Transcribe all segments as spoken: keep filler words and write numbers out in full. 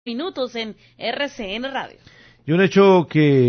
Minutos en R C N Radio. Y un hecho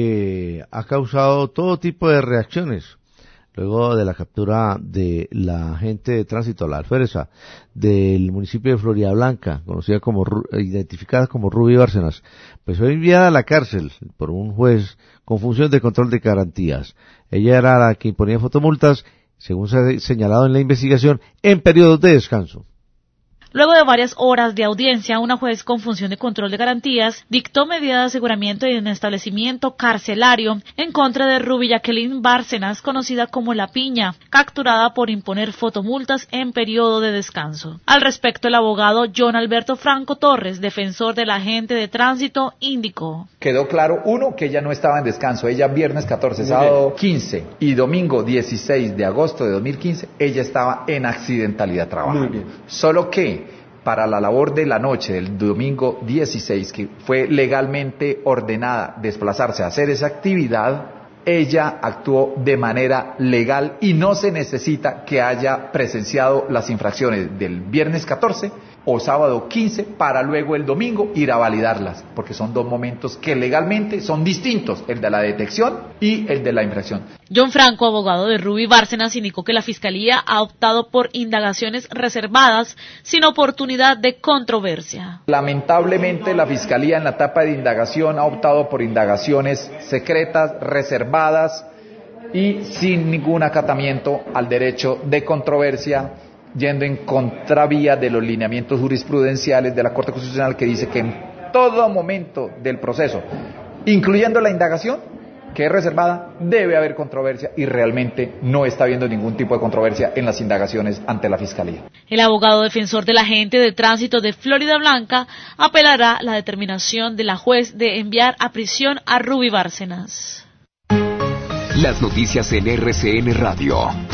que ha causado todo tipo de reacciones luego de la captura de la agente de tránsito, la alféreza del municipio de Floridablanca, conocida como, identificada como Ruby Bárcenas, pues fue enviada a la cárcel por un juez con función de control de garantías. Ella era la que imponía fotomultas, según se ha señalado en la investigación, en periodos de descanso. Luego de varias horas de audiencia, una juez con función de control de garantías dictó medida de aseguramiento y de establecimiento carcelario en contra de Ruby Jacqueline Bárcenas, conocida como La Piña, capturada por imponer fotomultas en periodo de descanso. Al respecto, el abogado John Alberto Franco Torres, defensor del agente de tránsito, indicó: Quedó claro, uno, que ella no estaba en descanso. Ella viernes catorce, sábado quince y domingo dieciséis de agosto de dos mil quince, ella estaba en accidentalidad trabajando. Muy bien. Solo que para la labor de la noche del domingo dieciséis, que fue legalmente ordenada desplazarse a hacer esa actividad, ella actuó de manera legal y no se necesita que haya presenciado las infracciones del viernes catorce o sábado quince para luego el domingo ir a validarlas, porque son dos momentos que legalmente son distintos, el de la detección y el de la infracción. John Franco, abogado de Ruby Bárcenas, indicó que la Fiscalía ha optado por indagaciones reservadas sin oportunidad de controversia. Lamentablemente, la Fiscalía en la etapa de indagación ha optado por indagaciones secretas, reservadas y sin ningún acatamiento al derecho de controversia, yendo en contravía de los lineamientos jurisprudenciales de la Corte Constitucional, que dice que en todo momento del proceso, incluyendo la indagación, que es reservada, debe haber controversia, y realmente no está habiendo ningún tipo de controversia en las indagaciones ante la Fiscalía. El abogado defensor del agente de tránsito de Floridablanca apelará la determinación de la juez de enviar a prisión a Ruby Bárcenas. Las noticias en R C N Radio.